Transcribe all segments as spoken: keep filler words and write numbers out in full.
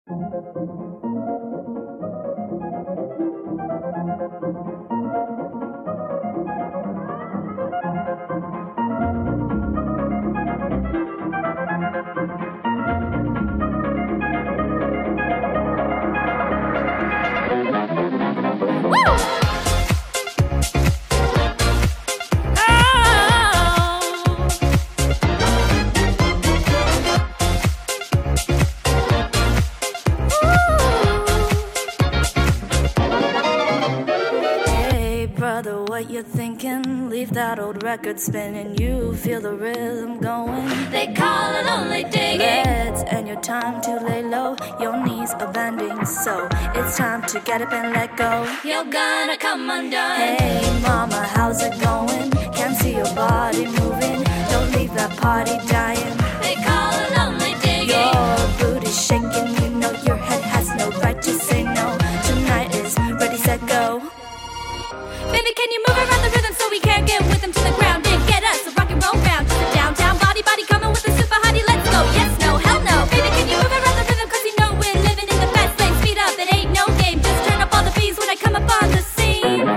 What you're thinking, leave that old record spinning. You feel the rhythm going. They call it only digging. Let's end your time to lay low. Your knees are bending, so it's time to get up and let go. You're gonna come undone. Hey mama, how's it going? Can't see your body moving. Don't leave that party dying. They call it only digging. Your booty's shaking, you know your head has no right to say no. Tonight is ready, set, go. Baby, can you move around the rhythm so we can't get with them to the ground and get us a rock and roll round to the downtown body, body coming with a super hottie. Let's go. Yes, no, hell no. Baby, can you move around the rhythm cause you know we're living in the fast lane. Speed up, it ain't no game. Just turn up all the beats when I come up on the scene.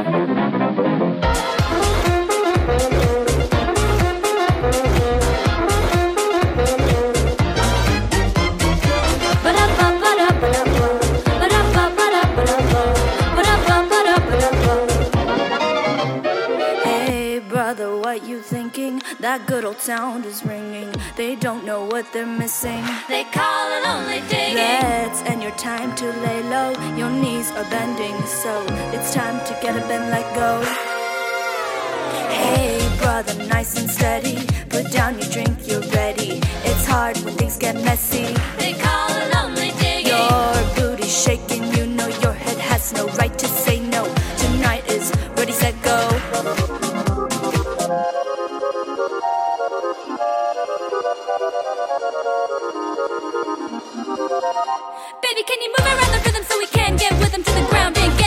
What you thinking? That good old sound is ringing. They don't know what they're missing. They call it only digging. Let's end your time to lay low. Your knees are bending, so it's time to get up and let go. Hey brother, nice and steady. Put down your drink, you're ready. It's hard when things get messy. They call it only digging. Your booty's shaking, you know your head has no right to say no. Tonight is ready, set, go. Baby, can you move around the rhythm so we can get with them to the ground and